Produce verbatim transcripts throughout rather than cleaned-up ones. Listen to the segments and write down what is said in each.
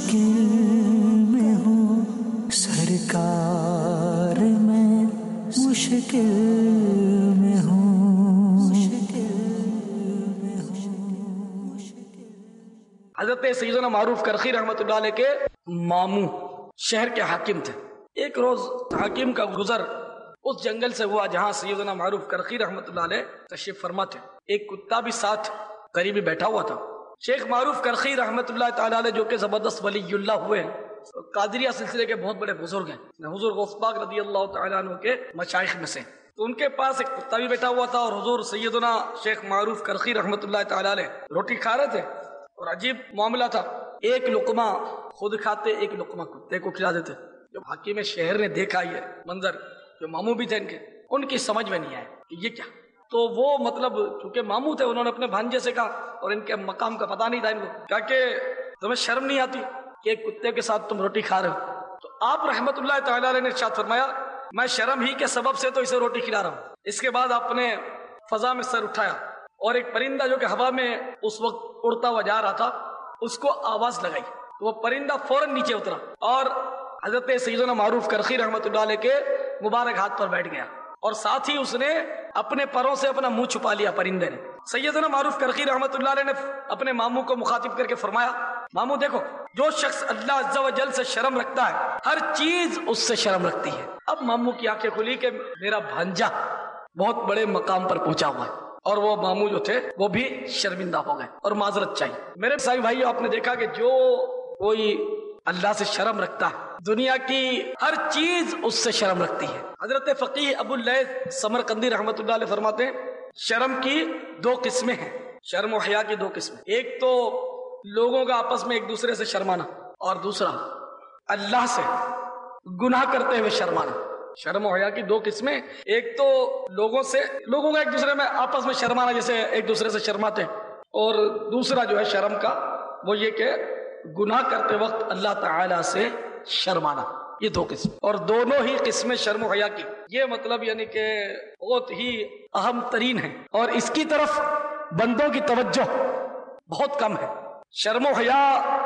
مشکل میں ہوں سرکار، میں مشکل میں ہوں حضرت سیدنا معروف کرخی رحمۃ اللہ علیہ کے ماموں شہر کے حاکم تھے۔ ایک روز حاکم کا گزر اس جنگل سے ہوا جہاں سیدنا معروف کرخی رحمۃ اللہ علیہ تشریف فرما تھے۔ ایک کتا بھی ساتھ قریبی بیٹھا ہوا تھا۔ شیخ معروف کرخی رحمۃ اللہ تعالی علیہ جو کہ زبردست ولی اللہ ہوئے ہیں، قادریہ سلسلے کے بہت بڑے بزرگ ہیں، حضور غوث پاک رضی اللہ تعالیٰ عنہ کے مشائخ میں سے، تو ان کے پاس ایک کتا بھی بیٹھا ہوا تھا اور حضور سیدنا شیخ معروف کرخی رحمۃ اللہ تعالی علیہ روٹی کھا رہے تھے اور عجیب معاملہ تھا، ایک لقمہ خود کھاتے ایک لقمہ کتے کو کھلا دیتے۔ جب حاکم شہر نے دیکھا یہ منظر، جو ماموں بھی تھے ان کے، ان کی سمجھ میں نہیں آیا کہ یہ کیا، تو وہ مطلب چونکہ ماموں تھے، انہوں نے اپنے بھانجے سے کہا، اور ان کے مقام کا پتہ نہیں تھا ان کو، کہا کہ تمہیں شرم نہیں آتی کہ ایک کتے کے ساتھ تم روٹی کھا رہے ہو؟ تو آپ رحمت اللہ تعالی علیہ نے ارشاد فرمایا، میں شرم ہی کے سبب سے تو اسے روٹی کھلا رہا ہوں۔ اس کے بعد آپ نے فضا میں سر اٹھایا اور ایک پرندہ جو کہ ہوا میں اس وقت اڑتا ہوا جا رہا تھا اس کو آواز لگائی، تو وہ پرندہ فوراً نیچے اترا اور حضرت سیدنا معروف کرخی رحمۃ اللہ علیہ کے مبارک ہاتھ پر بیٹھ گیا، اور ساتھ ہی اس نے اپنے پروں سے اپنا منہ چھپا لیا پرندے نے۔ سیدنا معروف کرخی رحمۃ اللہ علیہ نے اپنے ماموں کو مخاطب کر کے فرمایا، ماموں دیکھو، جو شخص اللہ عز و جل سے شرم رکھتا ہے ہر چیز اس سے شرم رکھتی ہے۔ اب ماموں کی آنکھیں کھلی کہ میرا بھانجا بہت بڑے مقام پر پہنچا ہوا ہے، اور وہ ماموں جو تھے وہ بھی شرمندہ ہو گئے اور معذرت چاہیے۔ میرے سائے بھائیو، آپ نے دیکھا کہ جو کوئی اللہ سے شرم رکھتا ہے دنیا کی ہر چیز اس سے شرم رکھتی ہے۔ حضرت فقیہ ابو اللیث سمرقندی رحمۃ اللہ علیہ فرماتے ہیں، شرم کی دو قسمیں ہیں، شرم و حیا کی دو قسمیں، ایک تو لوگوں کا آپس میں ایک دوسرے سے شرمانا، اور دوسرا اللہ سے گناہ کرتے ہوئے شرمانا۔ شرم و حیا کی دو قسمیں، ایک تو لوگوں سے لوگوں کا ایک دوسرے میں آپس میں شرمانا، جیسے ایک دوسرے سے شرماتے ہیں، اور دوسرا جو ہے شرم کا وہ یہ کہ گناہ کرتے وقت اللہ تعالی سے شرمانا۔ یہ دو قسم، اور دونوں ہی قسمیں شرم و حیا کی، یہ مطلب یعنی کہ بہت ہی اہم ترین ہے، اور اس کی طرف بندوں کی توجہ بہت کم ہے۔ شرم و حیا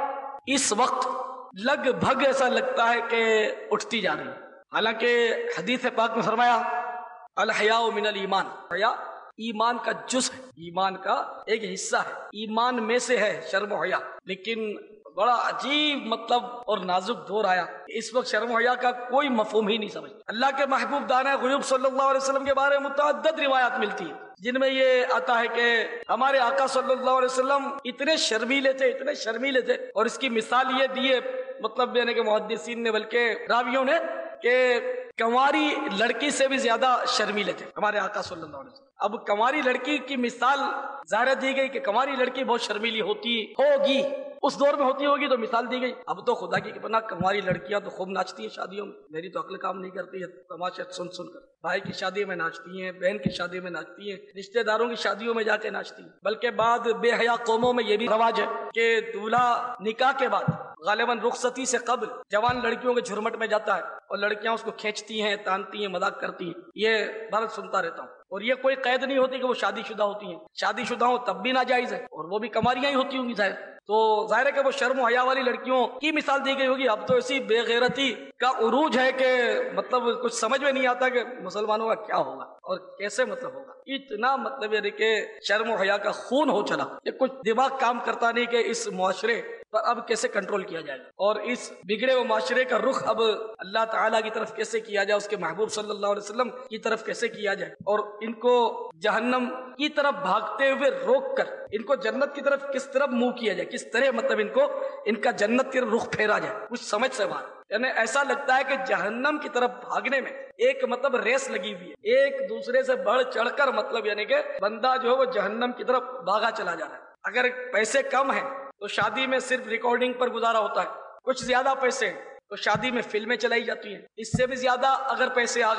اس وقت لگ بھگ ایسا لگتا ہے کہ اٹھتی جا رہی ہے، حالانکہ حدیث پاک میں فرمایا الحیاء من الایمان، حیا ایمان کا جز ہے، ایمان کا ایک حصہ ہے، ایمان میں سے ہے شرم و حیا۔ لیکن بڑا عجیب مطلب اور نازک دور آیا، اس وقت شرم و حیا کا کوئی مفہوم ہی نہیں سمجھتا۔ اللہ کے محبوب دانا غیوب صلی اللہ علیہ وسلم کے بارے میں متعدد روایات ملتی ہیں جن میں یہ آتا ہے کہ ہمارے آقا صلی اللہ علیہ وسلم اتنے شرمیلے تھے اتنے شرمیلے تھے اور اس کی مثال یہ دی ہے مطلب یعنی کہ محدثین نے بلکہ راویوں نے کہ کنواری لڑکی سے بھی زیادہ شرمیلے تھے ہمارے آقا صلی اللہ علیہ وسلم۔ اب کنواری لڑکی کی مثال ظاہر دی گئی کہ کنواری لڑکی بہت شرمیلی ہوتی ہوگی، اس دور میں ہوتی ہوگی تو مثال دی گئی۔ اب تو خدا کی پناہ کنواری لڑکیاں تو خوب ناچتی ہیں شادیوں میں، میری تو عقل کام نہیں کرتی ہے تماشا سن سن کر، بھائی کی شادی میں ناچتی ہیں، بہن کی شادی میں ناچتی ہیں، رشتہ داروں کی شادیوں میں جا کے ناچتی ہیں، بلکہ بعد بے حیا قوموں میں یہ بھی رواج ہے کہ دولہا نکاح کے بعد غالباً رخصتی سے قبل جوان لڑکیوں کے جھرمٹ میں جاتا ہے اور لڑکیاں اس کو کھینچتی ہیں، تانتی ہیں، مذاق کرتی ہیں، یہ بھارت سنتا رہتا ہوں، اور یہ کوئی قید نہیں ہوتی کہ وہ شادی شدہ ہوتی ہیں، شادی شدہ ہوں تب بھی ناجائز ہے، اور وہ بھی کماریاں ہی ہوتی ہوں گی ظاہر، تو ظاہر ہے کہ وہ شرم و حیا والی لڑکیوں کی مثال دی گئی ہوگی۔ اب تو ایسی بے غیرتی کا عروج ہے کہ مطلب کچھ سمجھ میں نہیں آتا کہ مسلمانوں کا کیا ہوگا اور کیسے مطلب ہوگا، اتنا مطلب یعنی کہ شرم و حیا کا خون ہو چلا کہ کچھ دماغ کام کرتا نہیں کہ اس معاشرے پر اب کیسے کنٹرول کیا جائے اور اس بگڑے ہوئے معاشرے کا رخ اب اللہ تعالیٰ کی طرف کیسے کیا جائے، اس کے محبوب صلی اللہ علیہ وسلم کی طرف کیسے کیا جائے، اور ان کو جہنم کی طرف بھاگتے ہوئے روک کر ان کو جنت کی طرف کس طرح منہ کیا جائے، کس طرح مطلب ان کو ان کا جنت کی رخ پھیرا جائے، کچھ سمجھ سے باہر۔ یعنی ایسا لگتا ہے کہ جہنم کی طرف بھاگنے میں ایک مطلب ریس لگی ہوئی ہے، ایک دوسرے سے بڑھ چڑھ کر مطلب یعنی کہ بندہ جو ہے وہ جہنم کی طرف بھاگا چلا جا رہا ہے۔ اگر پیسے کم ہیں تو شادی میں صرف ریکارڈنگ پر گزارا ہوتا ہے، کچھ زیادہ پیسے ہیں تو شادی میں فلمیں چلائی جاتی ہیں، اس سے بھی زیادہ اگر پیسے آ گئے تو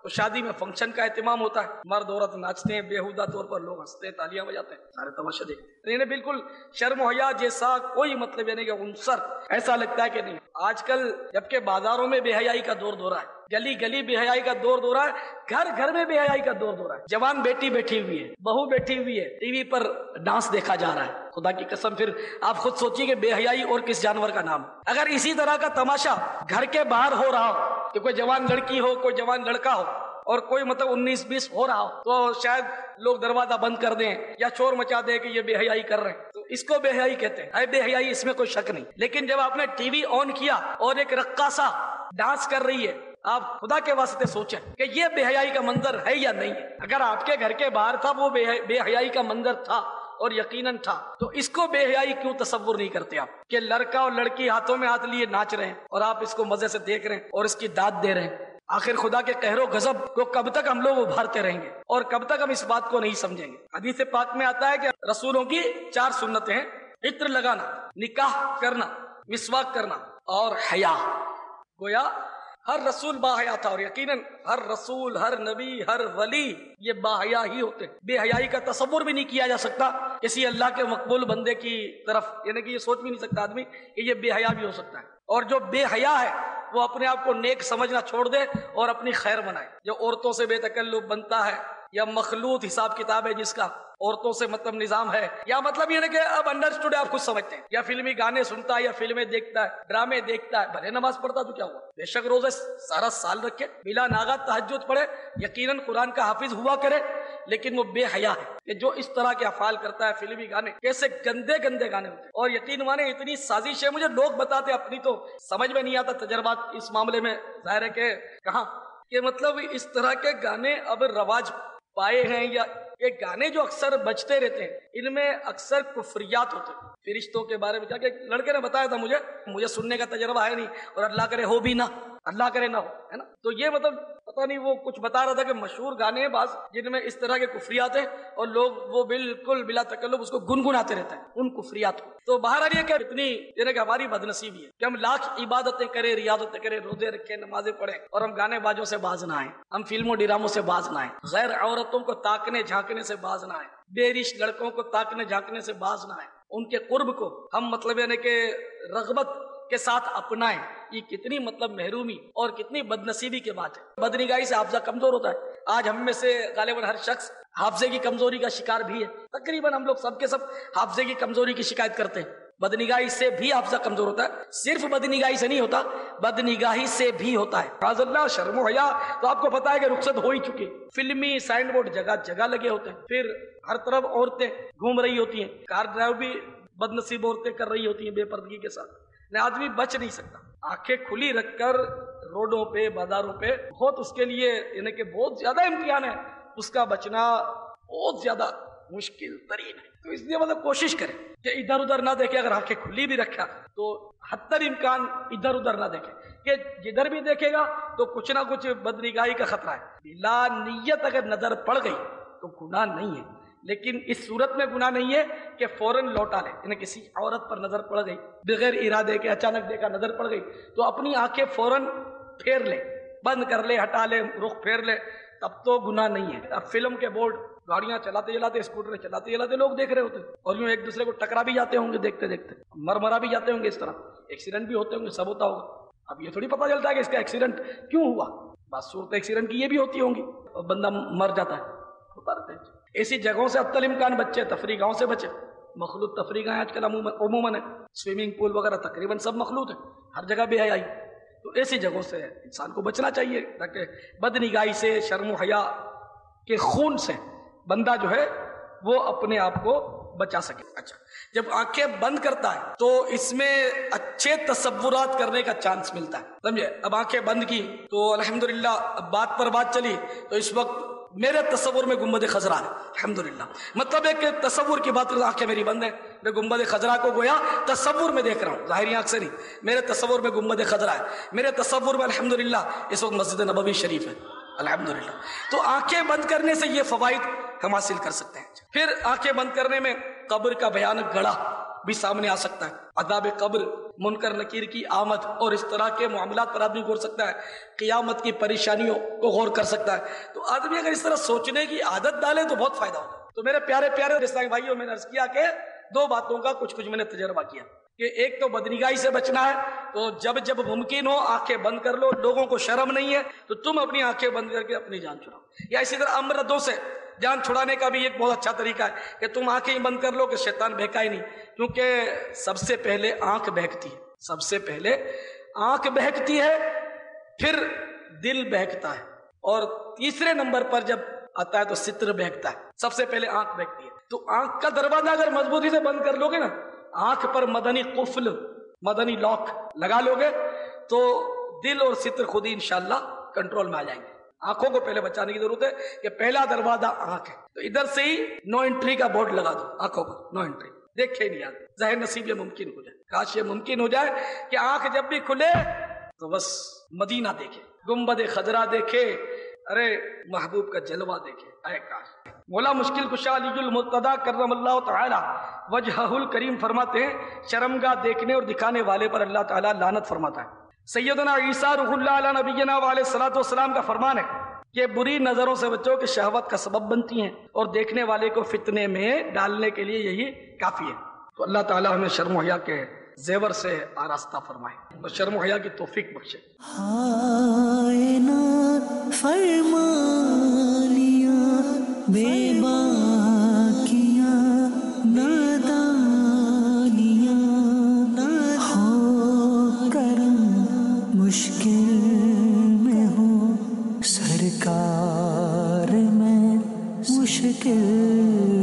تو شادی میں فنکشن کا اہتمام ہوتا ہے, مرد عورت ناچتے ہیں بیہودہ طور پر, لوگ ہنستے ہیں, تالیاں بجاتے ہیں, سارے تماشا دیکھتے ہیں. انہیں بالکل شرم و حیا جیسا کوئی مطلب یعنی کہ عنصر ایسا لگتا ہے کہ نہیں. آج کل جبکہ بازاروں میں بے حیائی کا دور دورہ ہے, گلی گلی بے حیائی کا دور دورہ ہے, گھر گھر میں بے حیائی کا دور دورہ ہے. جوان بیٹی بیٹھی ہوئی ہے, بہو بیٹھی ہوئی ہے, ٹی وی پر ڈانس دیکھا جا رہا ہے. خدا کی قسم پھر آپ خود سوچیے کہ بے حیائی اور کس جانور کا نام. اگر اسی طرح کا تماشا گھر کے باہر ہو رہا ہو کہ کوئی جوان لڑکی ہو, کوئی جوان لڑکا ہو اور کوئی مطلب انیس بیس ہو رہا ہو, تو شاید لوگ دروازہ بند کر دیں یا شور مچا دیں کہ یہ بے حیائی کر رہے ہیں. تو اس کو بے حیائی کہتے ہیں. اے بے حیائی, اس میں کوئی شک نہیں. لیکن جب آپ نے ٹی وی آن کیا اور ایک رقاصہ ڈانس کر رہی ہے, آپ خدا کے واسطے سوچیں کہ یہ بے حیائی کا منظر ہے یا نہیں ہے. اگر آپ کے گھر کے باہر تھا وہ بے حیائی کا منظر تھا اور یقیناً تھا, تو اس کو بے حیائی کیوں تصور نہیں کرتے آپ کہ لڑکا اور لڑکی ہاتھوں میں ہاتھ لیے ناچ رہے ہیں اور آپ اس کو مزے سے دیکھ رہے ہیں اور اس کی داد دے رہے ہیں. آخر خدا کے قہر و غضب کو کب تک ہم لوگ ابھارتے رہیں گے اور کب تک ہم اس بات کو نہیں سمجھیں گے. حدیث پاک میں آتا ہے کہ رسولوں کی چار سنتیں ہیں: عطر لگانا, نکاح کرنا, مسواک کرنا اور حیا. گویا ہر رسول با حیا تھا, اور یقیناً ہر رسول, ہر نبی, ہر ولی یہ با حیا ہی ہوتے. بے حیائی کا تصور بھی نہیں کیا جا سکتا کسی اللہ کے مقبول بندے کی طرف, یعنی کہ یہ سوچ بھی نہیں سکتا آدمی کہ یہ بے حیا بھی ہو سکتا ہے. اور جو بے حیا ہے وہ اپنے آپ کو نیک سمجھنا چھوڑ دے اور اپنی خیر بنائے. جو عورتوں سے بے تکلف بنتا ہے یا مخلوط حساب کتاب ہے جس کا عورتوں سے مطلب نظام ہے, یا مطلب یہ نہیں کہ اب انڈرسٹوڈ آپ خود سمجھتے ہیں, یا فلمی گانے سنتا ہے یا فلمیں دیکھتا ہے, ڈرامے دیکھتا ہے, بھلے نماز پڑھتا تو کیا ہوا, بے شک روزے سارا سال رکھے, بلا ناغہ تہجد پڑھے, یقیناً قرآن کا حافظ ہوا کرے, لیکن وہ بے حیا ہے کہ جو اس طرح کے افعال کرتا ہے. فلمی گانے کیسے گندے گندے گانے ہوتے ہیں, اور یقین مانے اتنی سازش ہے, مجھے لوگ بتاتے, اپنی تو سمجھ میں نہیں آتا تجربات اس معاملے میں ظاہر ہے کہ کہاں, کہ مطلب اس طرح کے گانے اب رواج پائے ہیں, یا یہ گانے جو اکثر بجتے رہتے ہیں ان میں اکثر کفریات ہوتے ہیں. فرشتوں کے بارے میں جا کے لڑکے نے بتایا تھا مجھے, مجھے سننے کا تجربہ ہے نہیں, اور اللہ کرے ہو بھی نہ, اللہ کرے نہ ہو, ہے نا. تو یہ مطلب پتہ نہیں وہ کچھ بتا رہا تھا کہ مشہور گانے ہیں بعض جن میں اس طرح کے کفریات ہیں, اور لوگ وہ بالکل بلا تکلف اس کو گنگناتے رہتے ہیں ان کفریات کو. تو بہرحال یہ کہ اتنی یعنی کہ ہماری بدنصیبی ہے کہ ہم لاکھ عبادتیں کریں, ریاضتیں کریں, روزے رکھیں, نمازیں پڑھیں, اور ہم گانے بازوں سے باز نہ آئیں, ہم فلموں ڈراموں سے باز نہ آئیں, غیر عورتوں کو تاکنے جھانکنے سے باز نہ آئیں, بے رش لڑکوں کو تاکنے جھانکنے سے باز نہ آئیں, ان کے قرب کو ہم مطلب یعنی کہ رغبت کے ساتھ اپنائیں. یہ کتنی مطلب محرومی اور کتنی بدنصیبی کی بات ہے. بدنگاہی سے حافظہ کمزور ہوتا ہے. آج ہم میں سے غالباً ہر شخص حافظے کی کمزوری کا شکار بھی ہے. تقریباً ہم لوگ سب کے سب حافظے کی کمزوری کی شکایت کرتے ہیں. بدنگاہی سے بھی حافظہ کمزور ہوتا ہے, صرف بدنگاہی سے نہیں ہوتا, بدنگاہی سے بھی ہوتا ہے. معاذ اللہ, شرم و حیا تو آپ کو پتا ہے کہ رخصت ہو ہی چکی. فلمی سائن بورڈ جگہ جگہ لگے ہوتے ہیں, پھر ہر طرف عورتیں گھوم رہی ہوتی ہیں, کار ڈرائیو بھی بدنصیب عورتیں کر رہی ہوتی ہیں بے پردگی کے ساتھ. نہ آدمی بچ نہیں سکتا. آنکھیں کھلی رکھ کر روڈوں پہ, بازاروں پہ, بہت اس کے لیے یعنی کہ بہت زیادہ امتحان ہے, اس کا بچنا بہت زیادہ مشکل ترین ہے. تو اس لیے مطلب کوشش کریں کہ ادھر ادھر نہ دیکھے. اگر آنکھیں کھلی بھی رکھا تو حتر امکان ادھر ادھر نہ دیکھے, کہ جدھر بھی دیکھے گا تو کچھ نہ کچھ بدنگاہی کا خطرہ ہے. بلا نیت اگر نظر پڑ گئی تو گناہ نہیں ہے, لیکن اس صورت میں گناہ نہیں ہے کہ فوراً لوٹا لے. یعنی کسی عورت پر نظر پڑ گئی بغیر ارادے کے, اچانک دیکھا نظر پڑ گئی تو اپنی آنکھیں فوراً پھیر لے, بند کر لے, ہٹا لے, رخ پھیر لے, تب تو گناہ نہیں ہے. اب فلم کے بورڈ, گاڑیاں چلاتے چلاتے, اسکوٹر چلاتے چلاتے لوگ دیکھ رہے ہوتے ہیں, اور یوں ایک دوسرے کو ٹکرا بھی جاتے ہوں گے دیکھتے دیکھتے, مر مرا بھی جاتے ہوں گے, اس طرح ایکسیڈنٹ بھی ہوتے ہوں گے, سب ہوتا ہوگا. اب یہ تھوڑی پتہ چلتا ہے کہ اس کا ایکسیڈنٹ کیوں ہوا. بات صورت ایکسیڈنٹ کی یہ بھی ہوتی ہوں گی, اور بندہ مر جاتا ہے, ہوتا رہتا ہے. ایسی جگہوں سے حتی الامکان بچے, تفریح گاہوں سے بچے. مخلوط تفریح گاہیں آج کل عموماً ہے, سوئمنگ پول وغیرہ تقریباً سب مخلوط ہیں, ہر جگہ بے حیائی. تو ایسی جگہوں سے انسان کو بچنا چاہیے تاکہ بدنگاہی سے, شرم و حیا کے خون سے بندہ جو ہے وہ اپنے آپ کو بچا سکے. اچھا, جب آنکھیں بند کرتا ہے تو اس میں اچھے تصورات کرنے کا چانس ملتا ہے, سمجھے. اب آنکھیں بند کی تو الحمدللہ اب بات پر بات چلی تو اس وقت میرے تصور میں گنبد خضرا ہے, الحمدللہ. مطلب ایک تصور کی بات, آنکھیں میری بند ہیں, میں گنبد خضرا کو گویا تصور میں دیکھ رہا ہوں, ظاہری آنکھ سے نہیں. میرے تصور میں گنبد خضرا ہے, میرے تصور میں الحمدللہ اس وقت مسجد نبوی شریف ہے, الحمدللہ. تو آنکھیں بند کرنے سے یہ فوائد ہم حاصل کر سکتے ہیں. پھر آنکھیں بند کرنے میں قبر کا بھیانک گڑھا بھی سامنے آ سکتا ہے, عذاب قبر منکر نکیر کی آمد اور اس طرح کے معاملات پر آدمی غور سکتا ہے، قیامت کی پریشانیوں کو غور کر سکتا ہے. تو آدمی اگر اس طرح سوچنے کی عادت ڈالے تو بہت فائدہ ہوگا. تو میرے پیارے پیارے اسلامی بھائیوں، میں نے عرض کیا کہ دو باتوں کا کچھ کچھ میں نے تجربہ کیا کہ ایک تو بدنگاہی سے بچنا ہے. تو جب جب ممکن ہو آنکھیں بند کر لو. لوگوں کو شرم نہیں ہے تو تم اپنی آنکھیں بند کر کے اپنی جان چھڑاؤ. یا اسی طرح امردوں سے جان چھڑانے کا بھی ایک بہت اچھا طریقہ ہے کہ تم آنکھیں بند کر لو کہ شیطان بہکا ہی نہیں. کیونکہ سب سے پہلے آنکھ بہکتی ہے، سب سے پہلے آنکھ بہکتی ہے، پھر دل بہکتا ہے، اور تیسرے نمبر پر جب آتا ہے تو ستر بہکتا ہے. سب سے پہلے آنکھ بہکتی ہے. تو آنکھ کا دروازہ اگر مضبوطی سے بند کر لو گے نا، آنکھ پر مدنی قفل، مدنی لاک لگا لو گے تو دل اور ستر خود ہی انشاءاللہ کنٹرول میں آ جائیں گے. آنکھوں کو پہلے بچانے کی ضرورت ہے کہ پہلا دروازہ آنکھ ہے. تو ادھر سے ہی نو انٹری کا بورڈ لگا دو آنکھوں پر، نو انٹری. دیکھے نہیں آتے، ظاہر نصیب یہ ممکن ہو جائے. کاش یہ ممکن ہو جائے کہ آنکھ جب بھی کھلے تو بس مدینہ دیکھے، گنبد خضرا دیکھے، ارے محبوب کا جلوہ دیکھے. اے کاش. مولا مشکل کشا علی المرتضیٰ کرم اللہ تعالی وجہہ الکریم فرماتے ہیں شرمگاہ دیکھنے اور دکھانے والے پر اللہ تعالی لعنت فرماتا ہے. سیدنا عیسیٰ روح اللہ علیہ نبینا علیہ الصلوۃ والسلام کا فرمان ہے کہ بری نظروں سے بچو کہ شہوت کا سبب بنتی ہیں اور دیکھنے والے کو فتنے میں ڈالنے کے لیے یہی کافی ہے. تو اللہ تعالی ہمیں شرم و حیا کے زیور سے آراستہ فرمائے اور شرم و حیا کی توفیق بخشے. ہائے نا فرما لیا بے باکیاں نادانیاں، ہو کرم مشکل میں ہوں سرکار میں مشکل